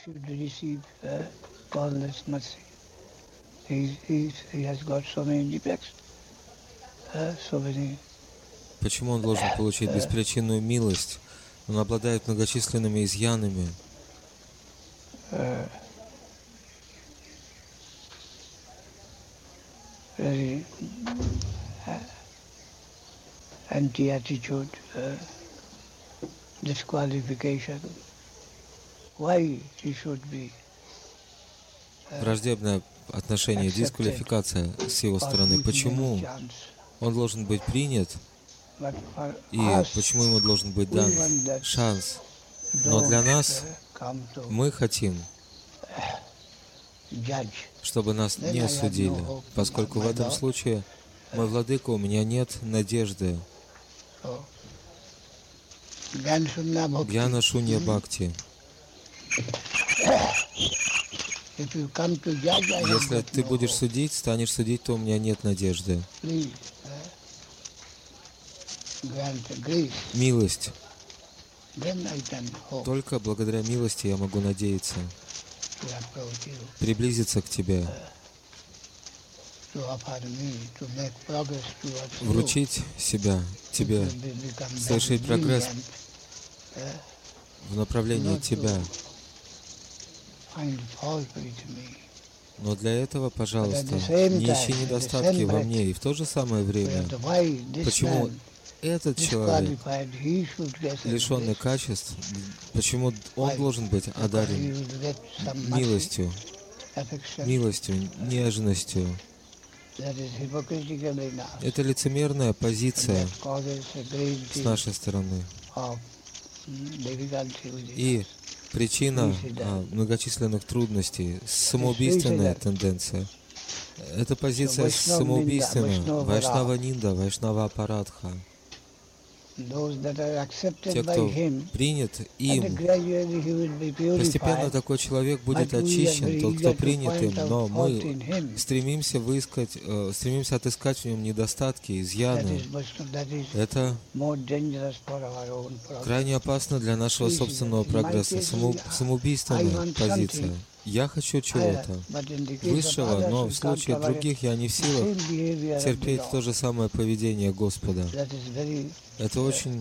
should receive all this mercy. He has got so many defects, so many. Почему он должен получить беспричинную милость? Он обладает многочисленными изъянами. Very anti-attitude, disqualification. Why he should be Враждебное отношение, дисквалификация с его стороны. Почему он должен быть принят и почему ему должен быть дан шанс? Но для нас мы хотим, чтобы нас не осудили, поскольку в этом случае, мой владыка, у меня нет надежды. Гьяна Шунья Бхакти. Если ты будешь судить, станешь судить, то у меня нет надежды. Милость. Только благодаря милости я могу надеяться приблизиться к тебе, вручить себя тебе, совершить прогресс в направлении тебя. Но для этого, пожалуйста, не ищи недостатки во мне. И в то же самое время, почему этот человек, лишенный качеств, почему он должен быть одарен милостью, нежностью? Это лицемерная позиция с нашей стороны. И причина многочисленных трудностей, самоубийственная тенденция. Это позиция самоубийственная, Вайшнава-нинда, Вайшнава-апарадха. Те, кто принят им, постепенно такой человек будет очищен, тот, кто принят им, но мы стремимся отыскать в нем недостатки, изъяны. Это крайне опасно для нашего собственного прогресса, самоубийственная позиция. Я хочу чего-то высшего, но в случае других я не в силах терпеть то же самое поведение Господа. Это очень...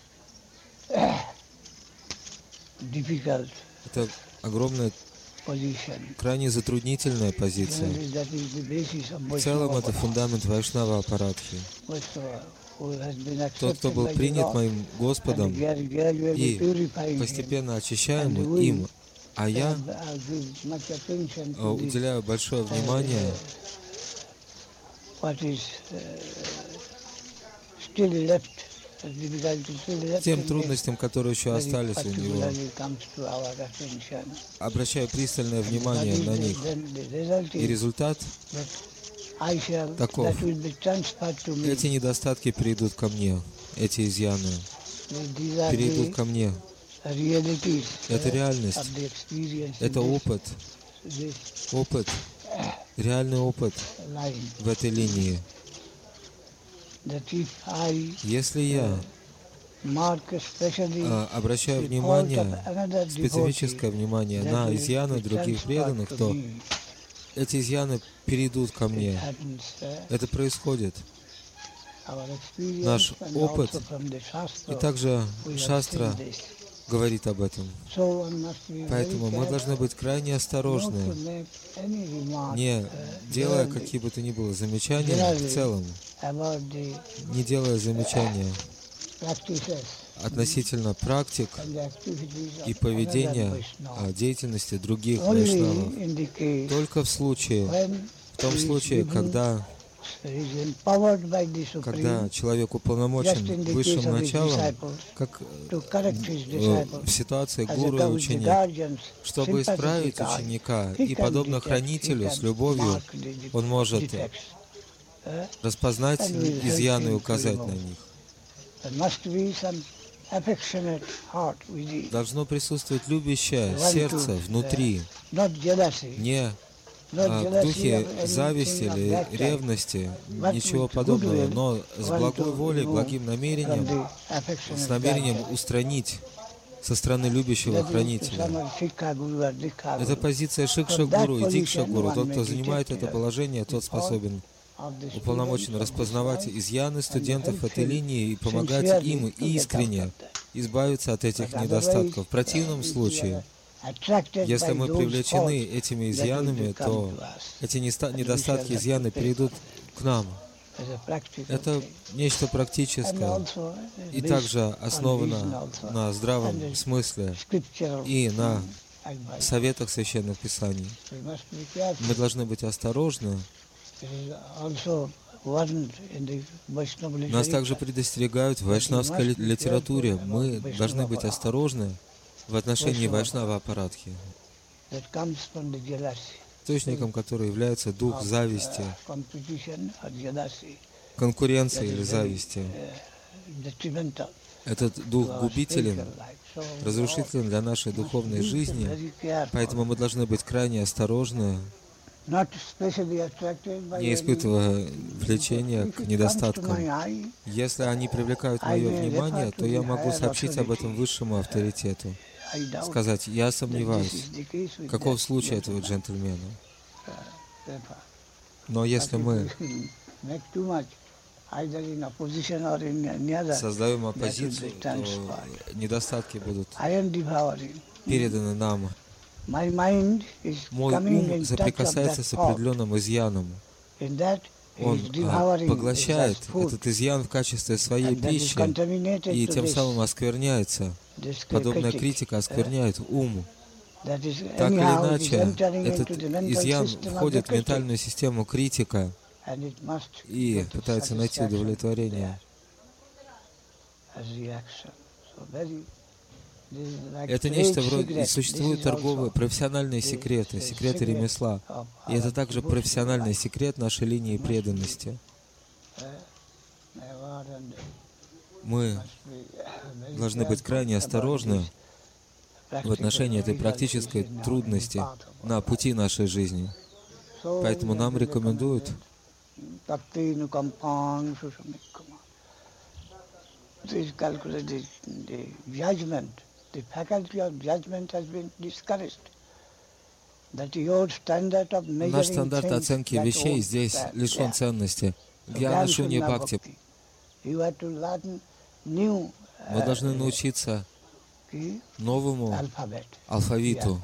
Это огромная, крайне затруднительная позиция. В целом это фундамент Вайшнава-апарадхи. Тот, кто был принят моим Господом и постепенно очищаем им, а я уделяю большое внимание тем трудностям, которые еще остались у него. Обращаю пристальное внимание на них. И результат таков. Эти недостатки перейдут ко мне, эти изъяны перейдут ко мне. Это реальность, это опыт, реальный опыт в этой линии. Если я обращаю внимание, специфическое внимание на изъяны других преданных, то эти изъяны перейдут ко мне. Это происходит. Наш опыт и также шастра говорит об этом. Поэтому мы должны быть крайне осторожны, не делая какие бы то ни было замечания в целом, не делая замечания относительно практик и поведения деятельности других вайшнавов. Только в том случае, когда человек уполномочен высшим началом, как в ситуации гуру и ученик, чтобы исправить ученика, и подобно хранителю с любовью, он может распознать изъяны и указать на них. Должно присутствовать любящее сердце внутри, не в духе зависти или ревности, ничего подобного, но с благой волей, благим намерением, с намерением устранить со стороны любящего хранителя. Это позиция Шикша-гуру и Дикша-гуру. Тот, кто занимает это положение, тот способен уполномочен распознавать изъяны студентов этой линии и помогать им искренне избавиться от этих недостатков. В противном случае, если мы привлечены этими изъянами, то эти недостатки, изъяны перейдут к нам. Это нечто практическое и также основано на здравом смысле и на советах Священных Писаний. Мы должны быть осторожны. Нас также предостерегают в вайшнавской литературе. Мы должны быть осторожны в отношении вайшнава апарадхи, источником который является дух зависти, конкуренции или зависти. Этот дух губителен, разрушителен для нашей духовной жизни, поэтому мы должны быть крайне осторожны, не испытывая влечения к недостаткам. Если они привлекают мое внимание, то я могу сообщить об этом высшему авторитету, сказать: я сомневаюсь, каков случай этого джентльмена. Но если мы создаем оппозицию, то недостатки будут переданы нам. Мой ум соприкасается с определенным изъяном. Он поглощает этот изъян в качестве своей пищи и тем самым оскверняется. Подобная критика оскверняет ум. Так или иначе, этот изъян входит в ментальную систему критика и пытается найти удовлетворение. Это нечто вроде... Существуют торговые, профессиональные секреты, секреты ремесла. И это также профессиональный секрет нашей линии преданности. Мы должны быть крайне осторожны в отношении этой практической трудности на пути нашей жизни. Поэтому нам рекомендуют наш стандарт оценки вещей здесь лишен ценности. Гьяна Шунья Бхакти. Мы должны научиться новому алфавиту.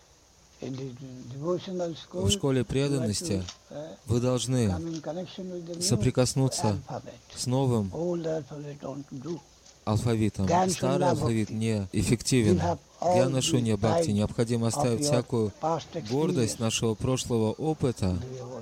В школе преданности вы должны соприкоснуться с новым алфавитом. Старый алфавит неэффективен. Гьяна Шунья Бхакти необходимо оставить всякую гордость нашего прошлого опыта.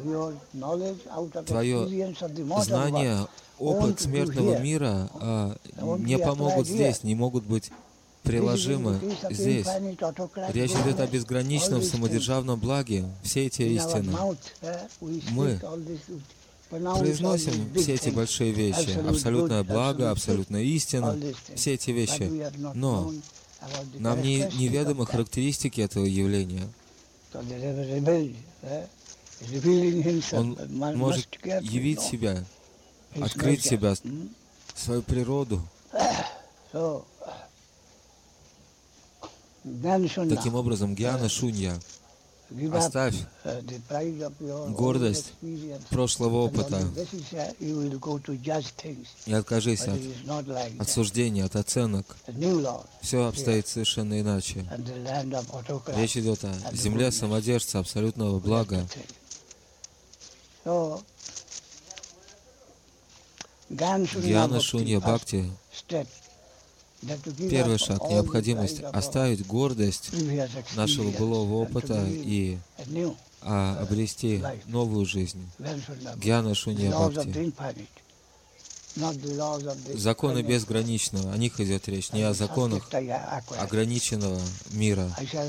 Твое знание, опыт смертного мира не помогут здесь, не могут быть приложимы здесь. Речь идет о безграничном самодержавном благе. Все эти истины. Мы произносим все эти большие вещи. Абсолютное благо, абсолютная истина. Все эти вещи. Но нам неведомы характеристики этого явления. Он может явить себя, открыть себя, свою природу. Таким образом, Гьяна Шунья, оставь гордость прошлого опыта и откажись от осуждения, от оценок. Все обстоит совершенно иначе. Речь идет о земле самодержца, абсолютного блага. Гьяна Шунья Бхакти. Первый шаг — необходимость оставить гордость нашего былого опыта и обрести новую жизнь. Гьяна Шунья Бхакти. Законы безграничного, о них идет речь, не о законах ограниченного мира.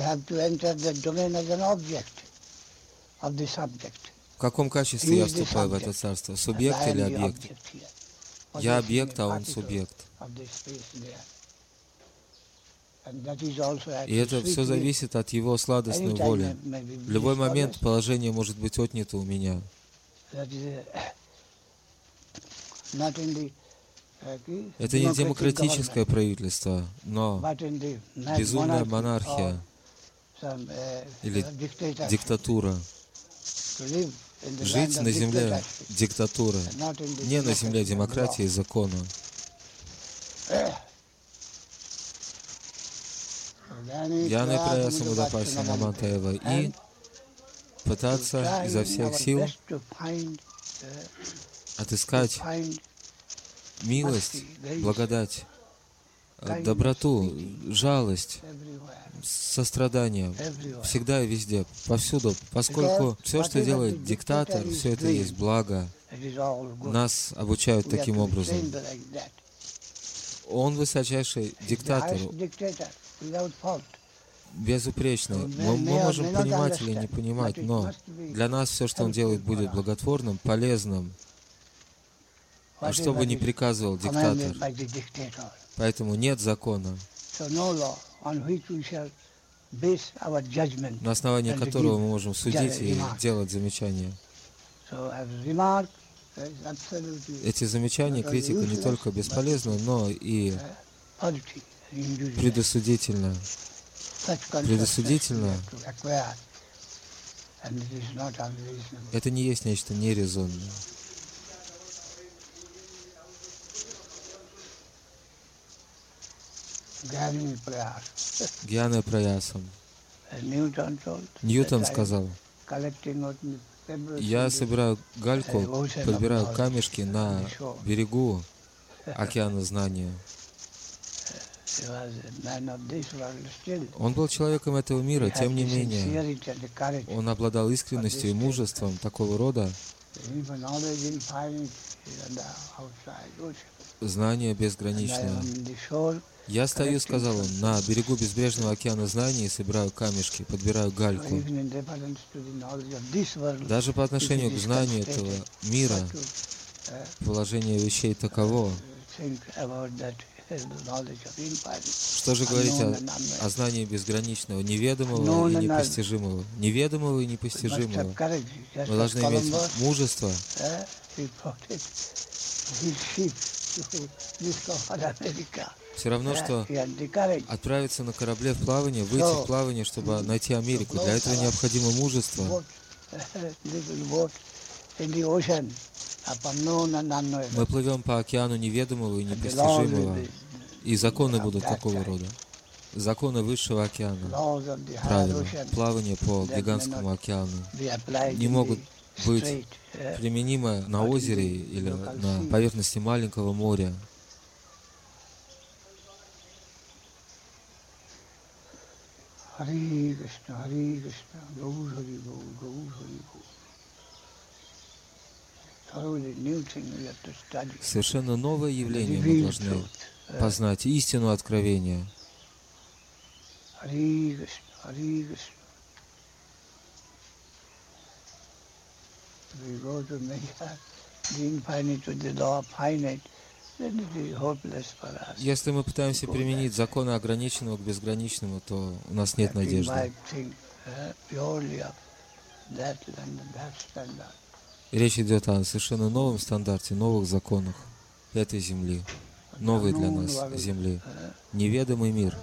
В каком качестве я вступаю в это царство? Субъект или объект? Я объект, а он субъект. И это все зависит от его сладостной воли. В любой момент положение может быть отнято у меня. Это не демократическое правительство, но безумная монархия или диктатура. Жить на земле диктатуры, не на земле демократии и закона. Гьяны праясам удапаси намантаева и пытаться изо всех сил отыскать милость, благодать, доброту, жалость, сострадание всегда и везде, повсюду, поскольку все, что делает диктатор, все это есть благо. Нас обучают таким образом. Он высочайший диктатор, безупречный. Мы можем понимать или не понимать, но для нас все, что он делает, будет благотворным, полезным. А что бы ни приказывал диктатор. Поэтому нет закона, на основании которого мы можем судить и делать замечания. Эти замечания, критика не только бесполезна, но и предосудительна. Это не есть нечто нерезонное. Гьяна праясам. Ньютон сказал: я собираю гальку, подбираю камешки на берегу океана знания. Он был человеком этого мира, тем не менее, он обладал искренностью и мужеством такого рода. Знание безграничное. Я стою, сказал он, на берегу безбрежного океана знаний и собираю камешки, подбираю гальку. Даже по отношению к знанию этого мира положение вещей таково. Что же говорить о знании безграничного, неведомого и непостижимого? Неведомого и непостижимого. Мы должны иметь мужество. Все равно, что отправиться на корабле в плавание, выйти в плавание, чтобы найти Америку. Для этого необходимо мужество. Мы плывем по океану неведомого и непостижимого, и законы будут такого рода. Законы высшего океана, правила, плавание по гигантскому океану не могут быть применимы на озере или на поверхности маленького моря. Совершенно новое явление мы должны познать, истину откровения. Если мы пытаемся применить законы ограниченного к безграничному, то у нас нет надежды. Речь идет о совершенно новом стандарте, новых законах этой земли, новой для нас земли, неведомый мир.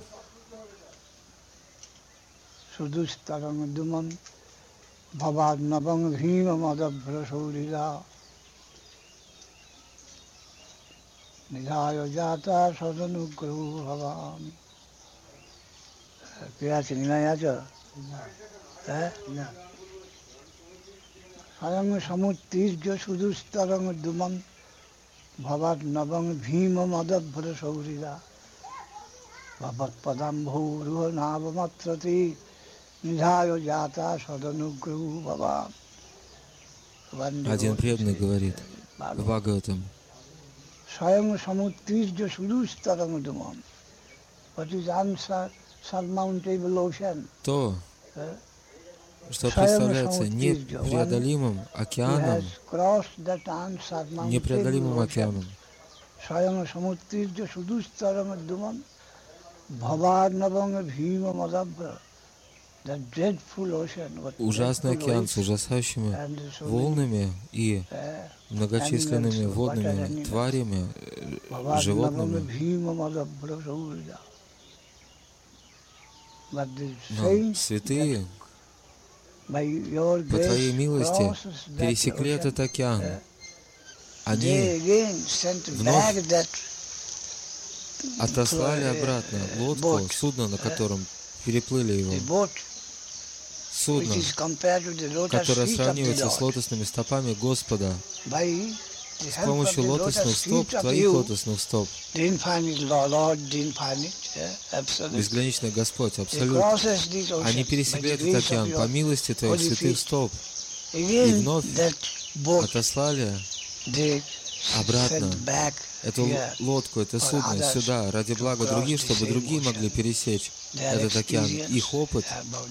Sayang samuttirja sudustarang dumam bhavat navang bhima madabhra saurida bhavat padam bhuruha navamatrati nidhayo jata sadanugru bhava. Один преданный говорит в Бхагаватам: Sayang samuttirja sudustarang dumam. What is answer? Surmountable ocean. То, что представляется непреодолимым океаном, непреодолимым океаном. ужасный океан с ужасающими волнами и многочисленными водными тварями, животными. Но святые по Твоей милости пересекли этот океан. Они вновь отослали обратно лодку, судно, на котором переплыли его. Судно, которое сравнивается с лотосными стопами Господа. С помощью лотосных стоп, Твоих лотосных стоп, безграничный Господь, Абсолют, они пересекли этот океан по милости Твоих святых стоп и вновь отослали обратно эту лодку, это судно сюда, ради блага других, чтобы другие могли пересечь этот океан. Их опыт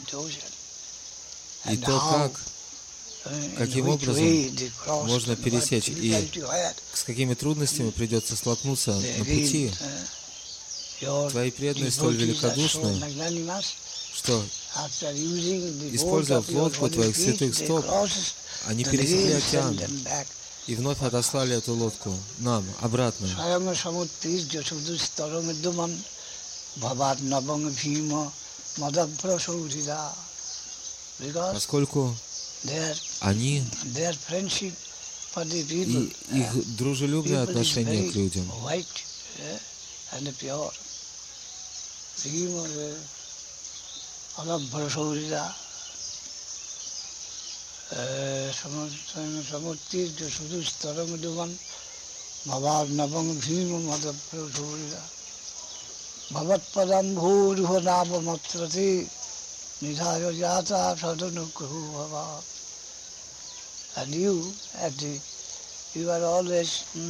и то, каким образом можно пересечь и с какими трудностями придется столкнуться на пути. Твои преданные столь великодушны, что, используя лодку Твоих святых стоп, они пересекли океан и вновь отослали эту лодку нам обратно. Поскольку они и их дружелюбное отношение к людям, and you are always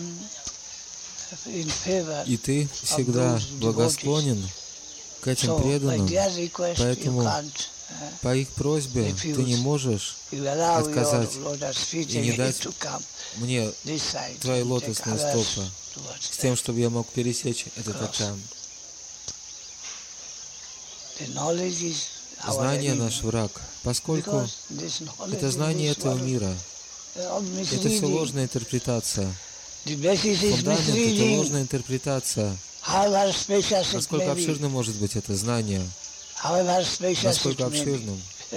in favor. И ты всегда благосклонен к этим преданным, поэтому по их просьбе ты не можешь отказать и не дать мне Твои лотосные стопы с тем, чтобы я мог пересечь этот океан. Знание наш враг, поскольку это знание этого мира, это все ложная интерпретация. Фундамент — это ложная интерпретация. Насколько обширным может быть это знание? Насколько обширным?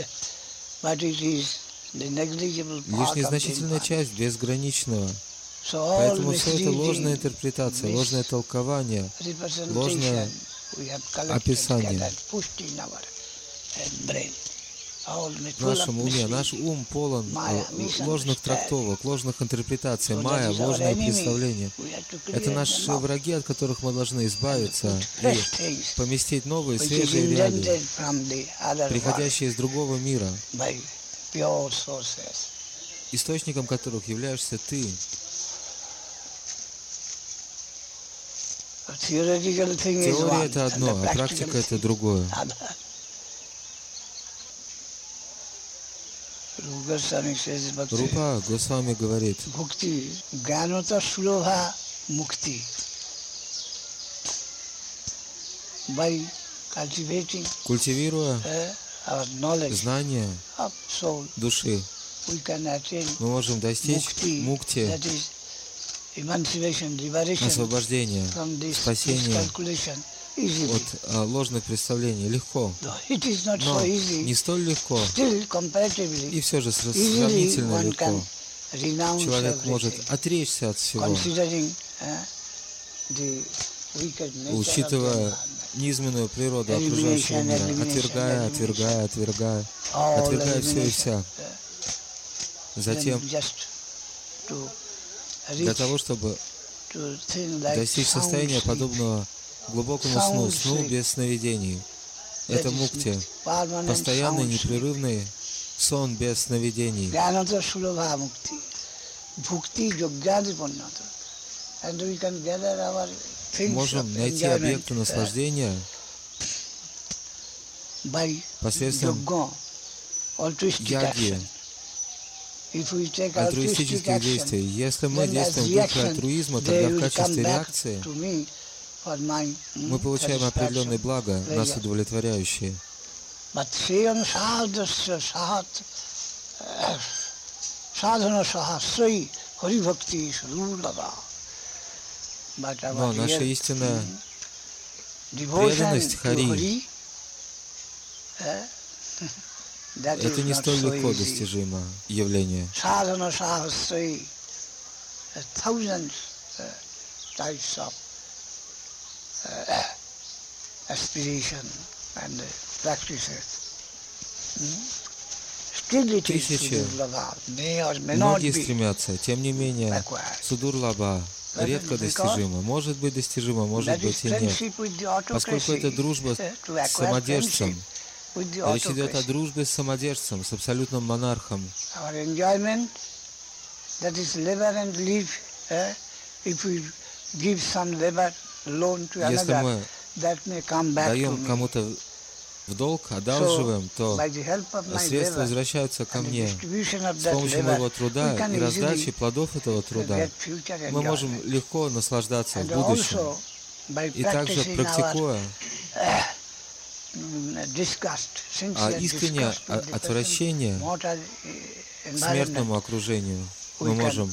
Лишь незначительная часть безграничного. Поэтому все это ложная интерпретация, ложное толкование, ложное описание. В нашем уме, наш ум полон ложных трактовок, ложных интерпретаций, майя, ложное представление. Это наши враги, от которых мы должны избавиться и поместить новые, свежие реалии, приходящие из другого мира, источником которых являешься Ты. Теория — это одно, а практика — это другое. Рупа Госвами говорит, культивируя знание души, мы можем достичь мукти, освобождения, спасения от ложных представлений легко, но не столь легко, и все же сравнительно легко. Человек может отречься от всего, учитывая низменную природу окружающего мира, отвергая все и вся. Затем, для того, чтобы достичь состояния, подобного глубокому сну без сновидений. Это мукти, постоянный, непрерывный сон без сновидений. Можем найти объекты наслаждения посредством яги, альтруистических действий. Если мы действуем в духе альтруизма, тогда в качестве реакции мы получаем определенные блага, нас удовлетворяющие. Но наша истинная преданность Хари это не столь легко достижимо явление. Тысячи, многие стремятся, тем не менее, Судурлаба редко достижимо. Может быть достижимо, может быть и нет. Поскольку это дружба с самодержцем, речь идет о дружбе с самодержцем, с абсолютным монархом. Если мы даем кому-то в долг, одалживаем, то средства возвращаются ко мне. С помощью моего труда и раздачи плодов этого труда мы можем легко наслаждаться в будущем. И также практикуя искреннее отвращение к смертному окружению, мы можем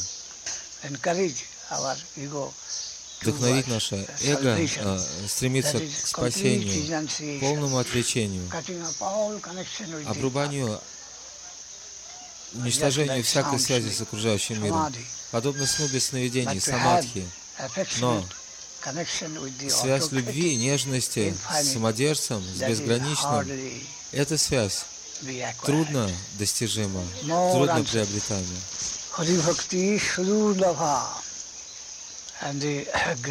вдохновить наше эго, стремиться к спасению, к полному отречению, обрубанию, уничтожению всякой связи с окружающим миром, подобно снубе сновидений, самадхи. Но связь любви, нежности с самодержцем, с безграничным, эта связь трудно достижима, трудно приобретаема. И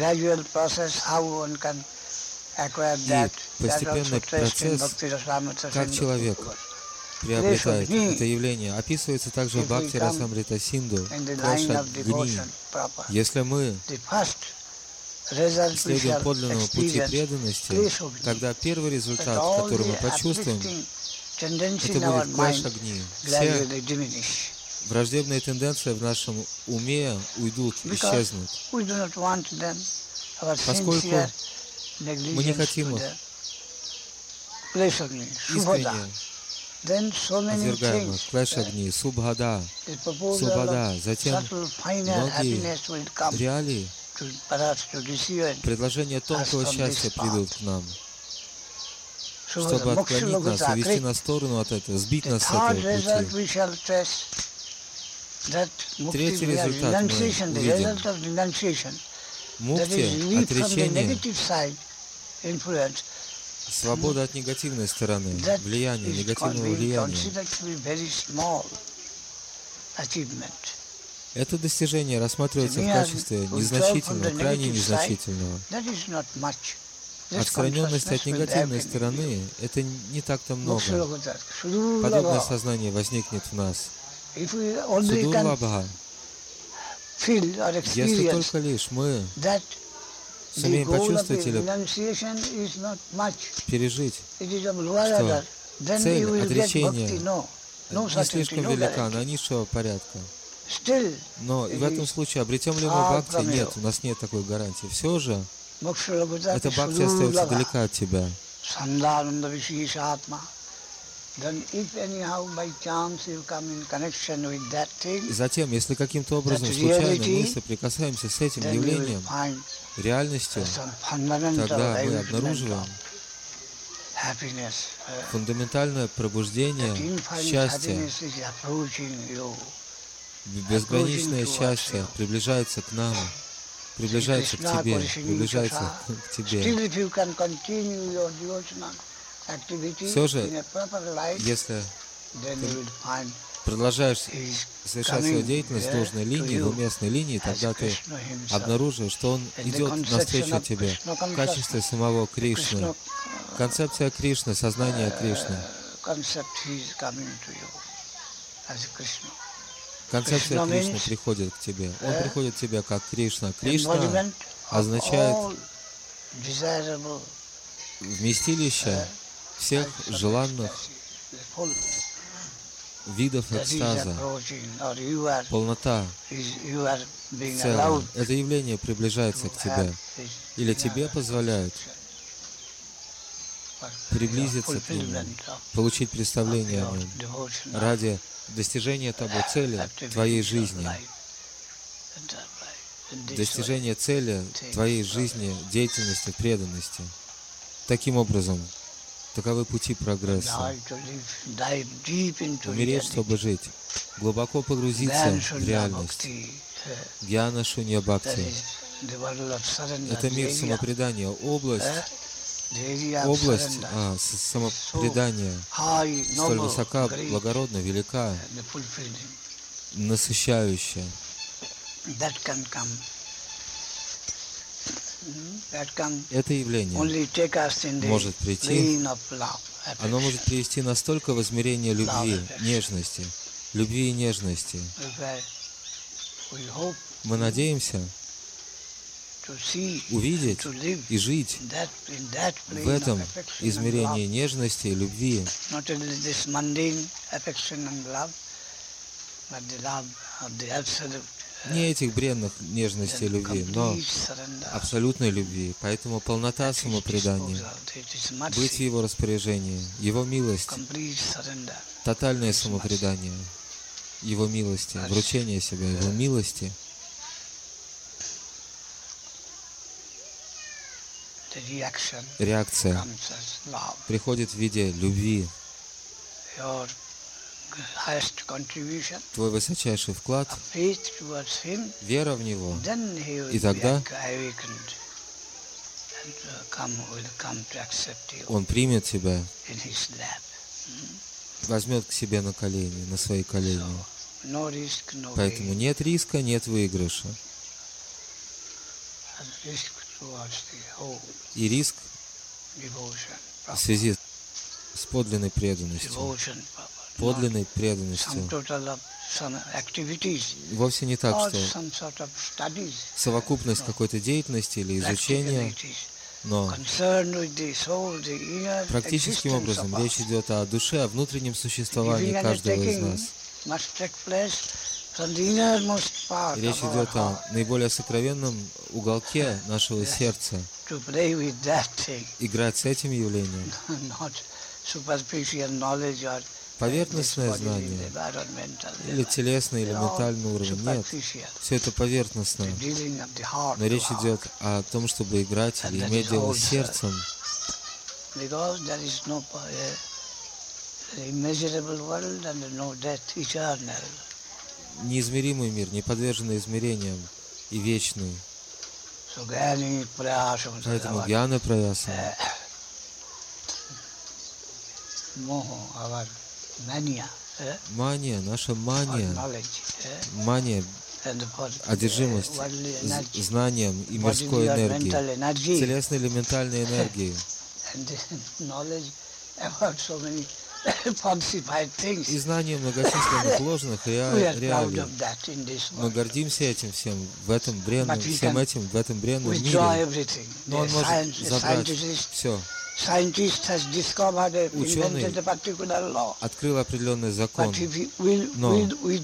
постепенный процесс, как человек приобретает это явление, описывается также в Бхакти Расамрита Синду, Клэша Гни. Если мы следуем подлинному пути преданности, тогда первый результат, который мы почувствуем, это будет Клэша Гни. Все враждебные тенденции в нашем уме уйдут, исчезнут. Поскольку мы не хотим их искренне отвергаем их. Клэш-агни, субхада, затем многие реалии, предложения тонкого счастья придут к нам, чтобы отклонить нас, увести нас в сторону от этого, сбить нас с этого пути. Третий результат мы увидим. Мукти, отречение, свобода от негативной стороны, влияния, негативного влияния. Это достижение рассматривается в качестве незначительного, крайне незначительного. Отстраненность от негативной стороны – это не так-то много. Подобное сознание возникнет в нас. Судурлабха. Если только лишь мы сумеем почувствовать или пережить, что цель отречения не слишком велика, она низшего порядка. Но в этом случае обретем ли мы бхакти? Нет, у нас нет такой гарантии. Все же, эта бхакти остается далека от тебя. Затем, если каким-то образом случайно мы соприкасаемся с этим явлением, реальностью, тогда мы обнаруживаем фундаментальное пробуждение счастья. Безграничное счастье приближается к нам, приближается к тебе, приближается к тебе. Все же, если ты продолжаешь совершать свою деятельность в должной линии, в уместной линии, тогда ты обнаружишь, что он идет навстречу тебе в качестве самого Кришны. Концепция Кришны, сознание Кришны. Концепция Кришны приходит к тебе. Он приходит к тебе как Кришна. Кришна означает вместилище всех желанных видов экстаза, полнота в целом. Это явление приближается к тебе. Или тебе позволяют приблизиться к Нему, получить представление о Нем, ради достижения Тобой цели Твоей жизни, достижения цели Твоей жизни, деятельности, преданности. Таким образом, таковы пути прогресса. Умереть, чтобы жить, глубоко погрузиться в реальность. Гьяна Шунья Бхакти. Это мир самопредания, область самопредания столь высока, благородна, велика, насыщающая. Это явление может прийти, оно может привести настолько в измерение любви, нежности, любви и нежности. Мы надеемся увидеть и жить в этом измерении нежности и любви. Не этих бренных нежностей и любви, но абсолютной любви. Поэтому полнота самопредания, быть в Его распоряжении, Его милость, тотальное самопредание Его милости, вручение себя Его милости. Реакция приходит в виде любви. Твой высочайший вклад, вера в Него, и тогда Он примет тебя, возьмет к себе на колени, на свои колени. Поэтому нет риска, нет выигрыша. И риск в связи с подлинной преданностью. Подлинной преданностью. Вовсе не так, что совокупность какой-то деятельности или изучения, но практическим образом речь идет о душе, о внутреннем существовании каждого из нас. Речь идет о наиболее сокровенном уголке нашего сердца. Играть с этим явлением. Поверхностное знание или телесный, или ментальный уровень. Нет, все это поверхностно. Но речь идет о том, чтобы играть или иметь дело с сердцем. Неизмеримый мир, не подверженный измерениям и вечный. Поэтому гьяна праяса, мания, наша мания, одержимость знанием и мирской энергией, телесной или ментальной энергией. И знание многочисленных ложных реалий. Мы гордимся этим всем в этом бренном, всем этим в этом бренном мире. Но он может забрать все. Ученый открыл определенный закон, но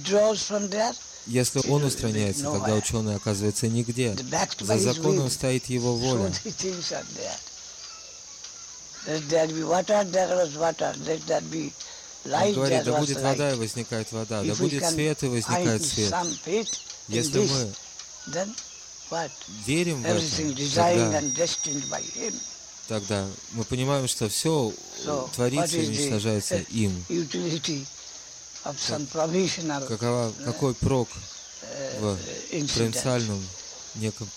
если он устраняется, тогда ученый оказывается нигде. За законом стоит его воля. Он говорит, да будет вода, и возникает вода, да будет свет, и возникает свет. Если мы верим в это, тогда мы понимаем, что все творится и уничтожается им. Какой прок в провинциальном неком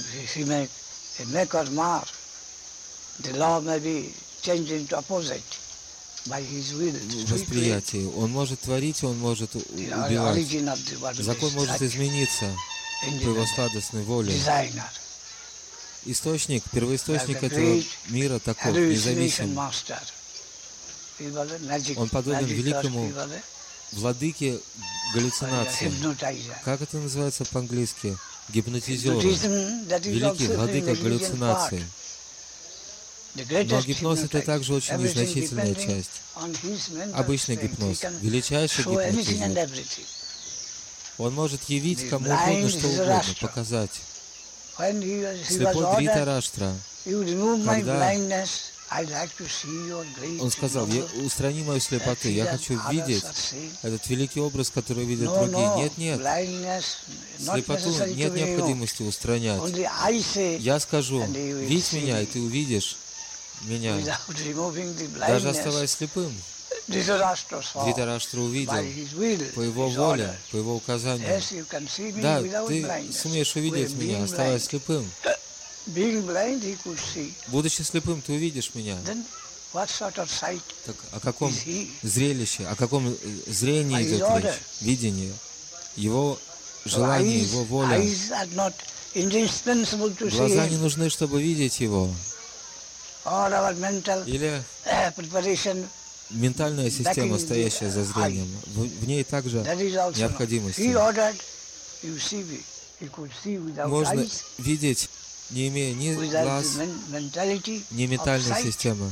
восприятии? Он может творить, он может убивать. Закон может измениться по его сладостной воле. Источник, первоисточник этого мира таков, независим. Он подобен великому владыке галлюцинации. Как это называется по-английски? Гипнотизеру. Великий владыка галлюцинации. Но гипноз — это также очень незначительная часть. Обычный гипноз, величайший гипнотизер. Он может явить кому угодно что угодно, показать. Слепой Дритараштра, когда Он сказал, устрани мою слепоту, я хочу видеть этот великий образ, который видят другие. Нет, нет, слепоту нет необходимости устранять. Я скажу, видь меня, и ты увидишь меня, даже оставаясь слепым. Дритараштра увидел по его воле, по его указанию. Да, ты сумеешь увидеть меня, оставаясь слепым. Будучи слепым, ты увидишь меня. Так о каком зрелище, о каком зрении идет речь, видение, его желание, его воля. Глаза не нужны, чтобы видеть его. Или ментальная система, стоящая за зрением, в ней также необходимость. Можно видеть, не имея ни глаз, ни ментальной системы.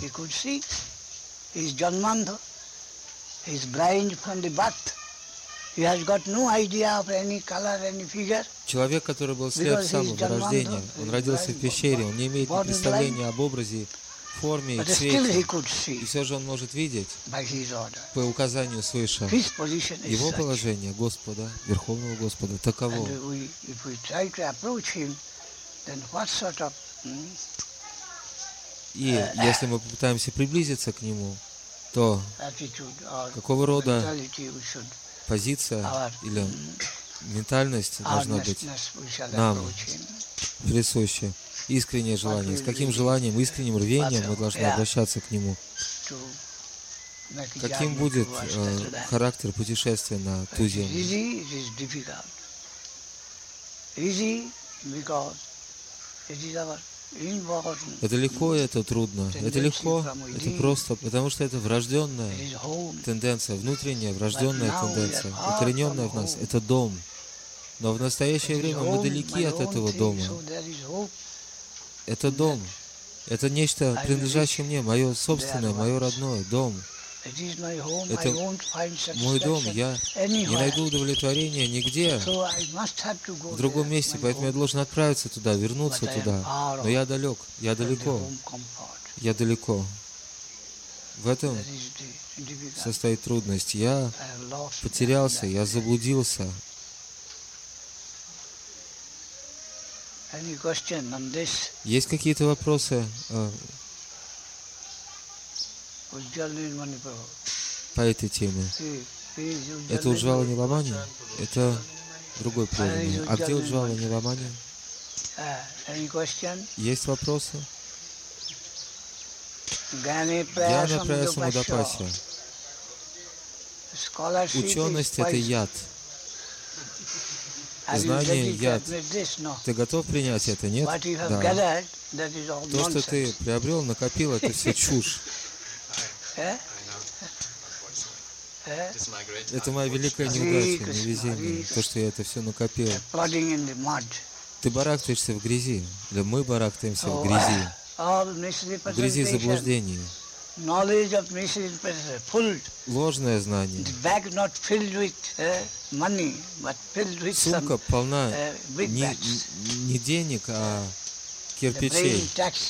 Человек, который был слеп с самого рождения, он родился в пещере, он не имеет ни представления об образе, форме и цвете, и все же он может видеть по указанию свыше. Его положение Господа, Верховного Господа, таково. И если мы попытаемся приблизиться к Нему, то какого рода позиция или ментальность должна быть нам присуща? Искреннее желание. С каким желанием, искренним рвением мы должны обращаться к Нему? Каким будет характер путешествия на ту землю? Это легко, это трудно. Это легко, это просто, потому что это врожденная тенденция, внутренняя врожденная тенденция, укорененная в нас. Это дом. Но в настоящее время мы далеки от этого дома. Это дом. Это нечто, принадлежащее мне, мое собственное, мое родное, дом. Это мой дом. Я не найду удовлетворения нигде, в другом месте, поэтому я должен отправиться туда, вернуться туда. Но я далек, я далеко, я далеко. В этом состоит трудность. Я потерялся, я заблудился. Есть какие-то вопросы по этой теме? Это Уджвала Ниламани? Это другой преданный. А где Уджвала Ниламани? Есть вопросы? Гьяна Праяса Мудапасья. Ученость — это яд. Знание — яд. Ты готов принять это, нет? Да. То, что ты приобрел, накопил, это все чушь. Это моя великая неудача, невезение, то, что я это все накопил. Ты барахтаешься в грязи, или мы барахтаемся в грязи. В грязи заблуждений. Ложное знание. Сумка полна не денег, а кирпичей.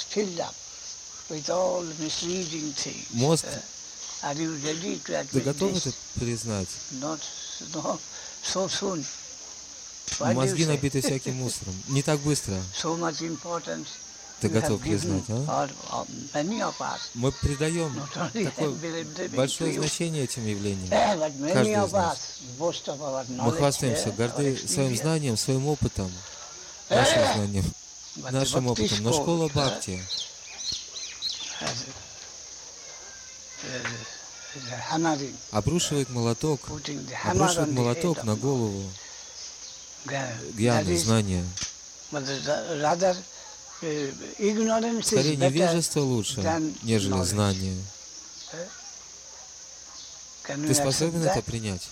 Мозг, ты готов это признать? Мозги набиты всяким мусором. Не так быстро. Ты готов признать, а? Мы придаем такое большое значение этим явлениям. Каждый из нас. Мы хвастаемся, горды своим знанием, своим опытом, нашим знанием, нашим опытом. Но школа Бхакти обрушивает молоток на голову гьяна, знания. Скорее, невежество лучше, нежели знание. Ты способен это принять?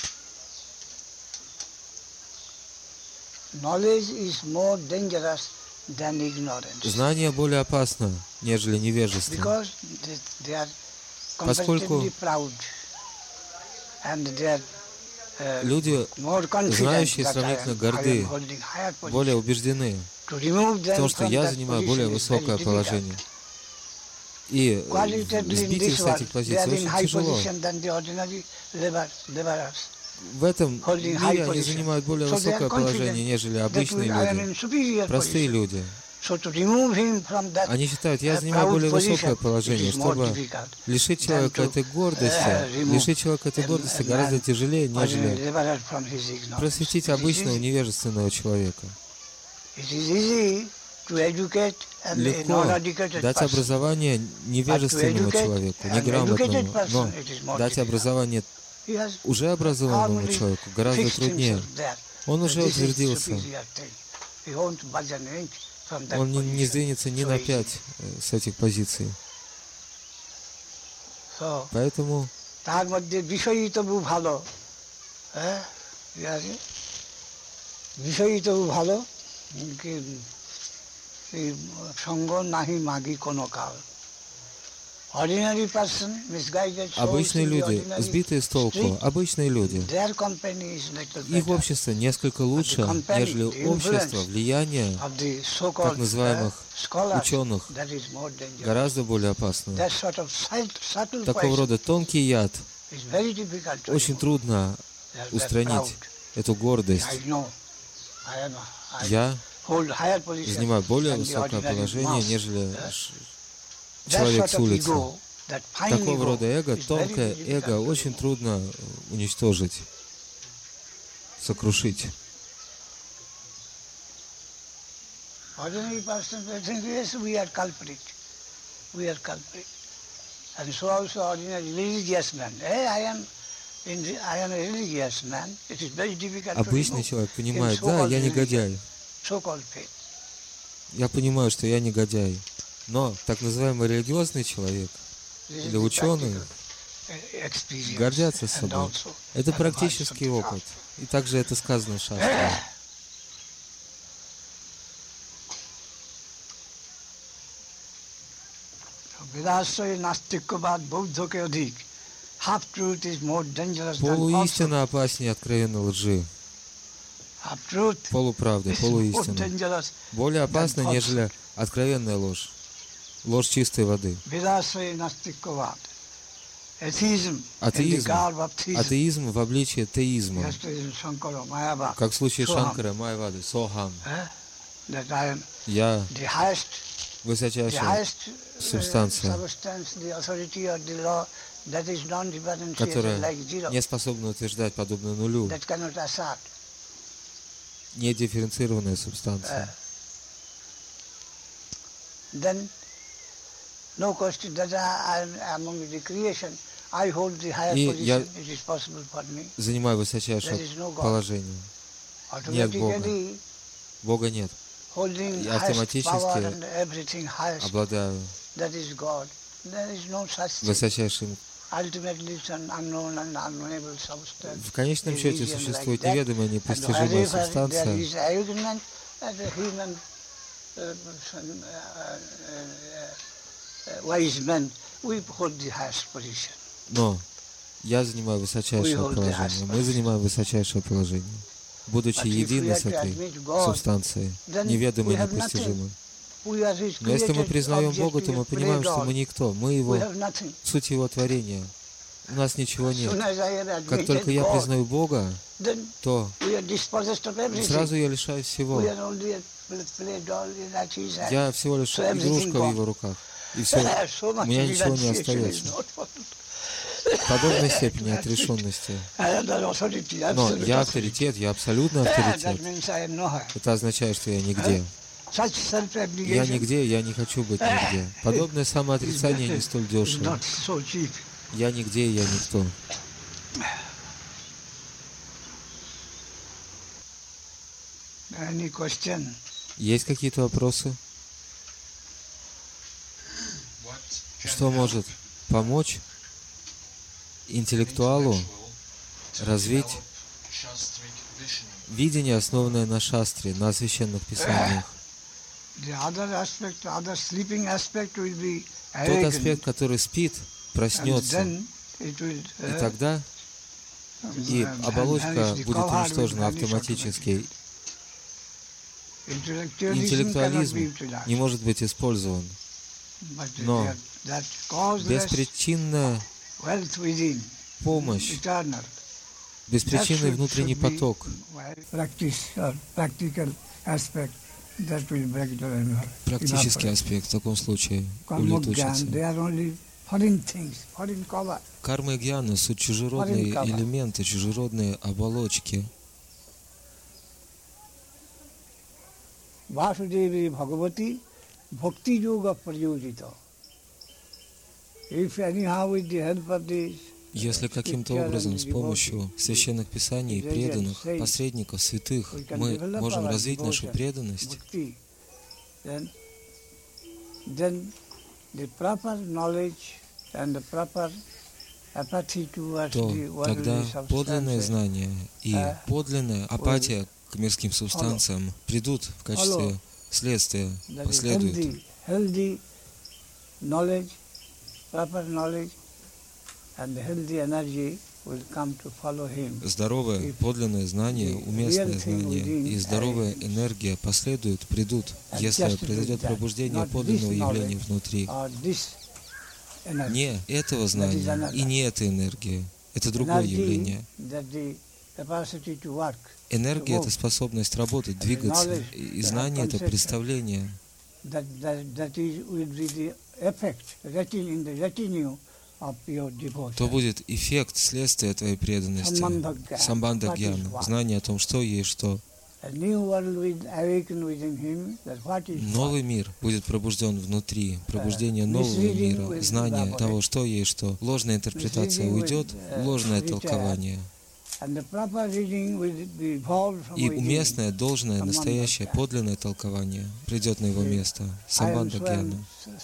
Знание более опасно, нежели невежество, поскольку люди, знающие сравнительно горды, более убеждены в том, что я занимаю более высокое положение. И сбить их с этих позиций очень тяжело. В этом мире они занимают более высокое положение, нежели обычные люди, простые люди. Они считают, я занимаю более высокое положение, чтобы лишить человека этой гордости гораздо тяжелее, нежели просветить обычного невежественного человека. Легко дать образование невежественному человеку, неграмотному, но дать образование уже образованному человеку гораздо труднее. Он уже утвердился. Он не сдвинется ни на 5 с этих позиций. Поэтому обычные люди, сбитые с толку, обычные люди, их общество несколько лучше, нежели общество влияния так называемых ученых, гораздо более опасно. Такого рода тонкий яд очень трудно устранить, эту гордость. Я занимаю более высокое положение, нежели человек с улицы. Такого рода эго, тонкое эго, очень трудно уничтожить, сокрушить. Обычный человек понимает, да, я негодяй. Я понимаю, что я негодяй. Но так называемый религиозный человек или ученый гордятся собой. Это практический опыт. И также это сказано в Шастре. Полуистина опаснее откровенной лжи. Полуправда, полуистина. Более опасна, нежели откровенная ложь. Ложь чистой воды. Атеизм в обличии теизма. Как в случае Шанкара, Майявады, Сохам. Я высочайшая субстанция, которая не способна утверждать подобно нулю. Недифференцированная субстанция. И я занимаю высочайшее положение. Нет Бога. Бога нет. Я автоматически обладаю высочайшим. В конечном счете существует неведомая, непостижимая субстанция. Но я занимаю высочайшее положение, мы занимаем высочайшее положение, будучи едины с этой субстанцией, неведомой, непостижимой. Но если мы признаем Бога, то мы понимаем, что мы никто, мы Его, суть Его творения. У нас ничего нет. Как только я признаю Бога, то сразу я лишаюсь всего. Я всего лишь игрушка в Его руках. И все, у меня ничего не остается. Подобной степени отрешенности. Но я авторитет, я абсолютно авторитет. Это означает, что я нигде. Я нигде, я не хочу быть нигде. Подобное самоотрицание не столь дешево. Я нигде, я никто. Есть какие-то вопросы? Что может помочь интеллектуалу развить видение, основанное на шастре, на священных писаниях? Тот аспект, который спит, проснется, и тогда и оболочка будет уничтожена автоматически. Интеллектуализм не может быть использован, но беспричинная помощь, беспричинный внутренний поток. Практический аспект в таком случае улетучится. Карма и гьяна — суть чужеродные элементы, чужеродные оболочки. Vasudeva Bhagavati Bhakti Yoga Prayojita. If anyhow with the help of this, если каким-то образом с помощью священных писаний, преданных, посредников, святых, мы можем развить нашу преданность, then the proper knowledge and the proper apathy towards то the тогда worldly подлинное substances знание и подлинная апатия к мирским субстанциям придут в качестве следствия, последуют. Healthy knowledge, proper knowledge, and healthy energy will come to follow him. Здоровое, подлинное знание, уместное знание и здоровая энергия последуют, придут, если произойдет пробуждение подлинного явления внутри. Не этого знания и не эта энергия. Это другое явление. Энергия — это способность работать, двигаться, и знание — это представление. То будет эффект, следствие твоей преданности, самбандха гьяна, знание о том, что есть что. Новый мир будет пробужден внутри, пробуждение нового мира, знание того, что есть что. Ложная интерпретация уйдет, ложное толкование. И уместное, должное, настоящее, подлинное толкование придет на его место. Самбандха гьяна.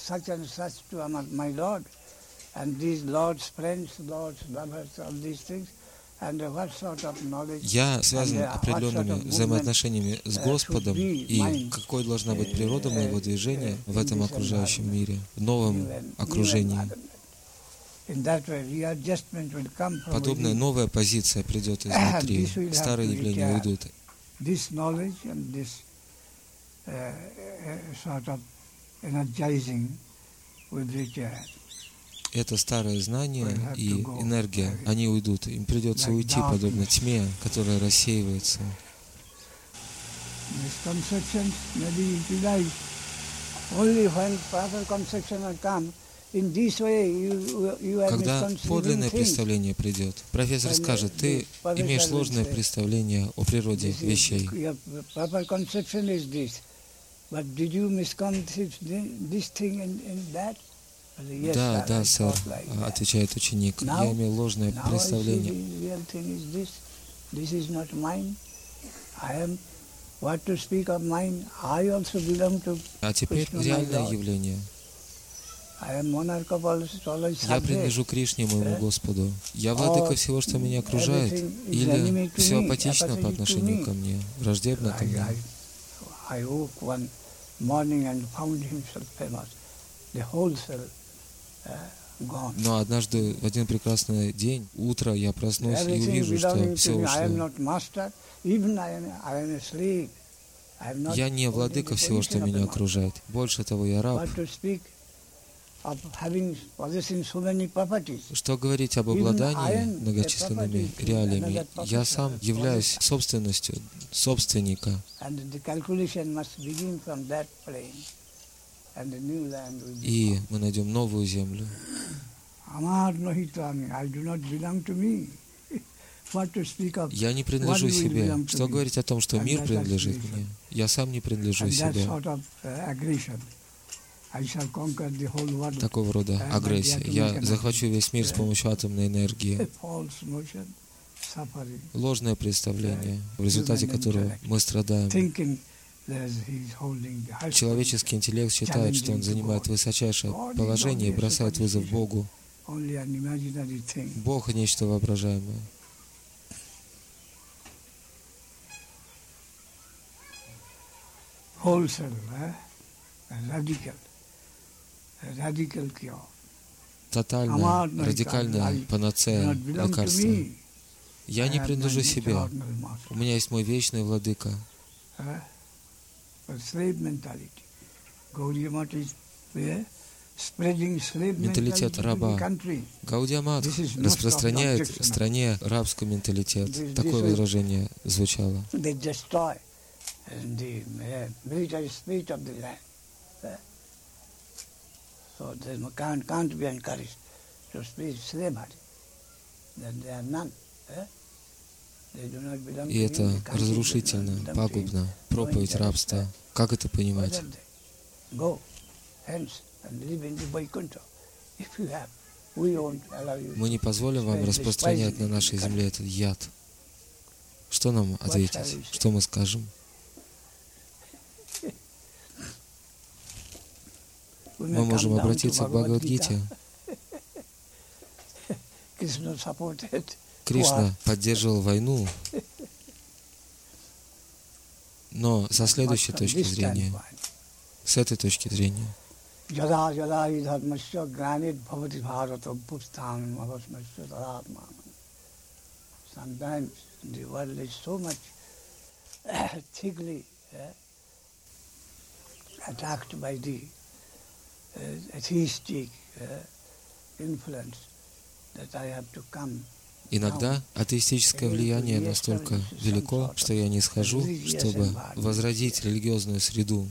Я связан определенными взаимоотношениями с Господом, и какой должна быть природа моего движения в этом окружающем мире, в новом окружении. Подобная новая позиция придет изнутри, старые явления уйдут. Это старое знание и энергия, они уйдут. Им придется уйти, подобно тьме, которая рассеивается. Когда подлинное представление придет, профессор скажет: ты имеешь ложное представление о природе вещей. Да, сэр, отвечает ученик, я имел ложное представление. А теперь реальное явление. Я принадлежу Кришне, моему Господу. Я владыка всего, что меня окружает, или все апатично по отношению ко мне, враждебно ко мне. Но однажды, в один прекрасный день, утро, я проснусь и увижу, что все ушло. Я не владыка всего, что меня окружает. Больше того, я раб. Что говорить об обладании многочисленными реалиями? Я сам являюсь собственностью собственника. И мы найдем новую землю. Я не принадлежу себе. Что говорить о том, что мир принадлежит мне? Я сам не принадлежу себе. Такого рода агрессия. Я захвачу весь мир с помощью атомной энергии. Ложное представление, в результате которого мы страдаем. Человеческий интеллект считает, что он занимает высочайшее положение и бросает вызов Богу. Бог — нечто воображаемое. Тотальное, радикальное панацея, лекарство. Я не принадлежу себе. У меня есть мой вечный владыка. Менталитет раба. Гаудия Мат распространяет в стране рабский менталитет. Такое выражение звучало. И это разрушительно, пагубно, проповедь рабства. Как это понимать? Мы не позволим вам распространять на нашей земле этот яд. Что нам ответить? Что мы скажем? Мы можем обратиться к Бхагавад-гите. Кришна поддерживал войну, но со следующей точки зрения, с этой точки зрения, иногда атеистическое влияние настолько велико, что я не схожу, чтобы возродить религиозную среду.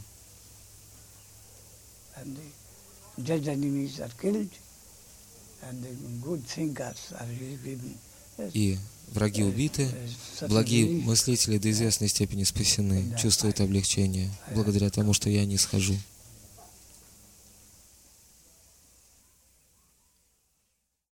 И враги убиты, благие мыслители до известной степени спасены, чувствуют облегчение, благодаря тому, что я не схожу.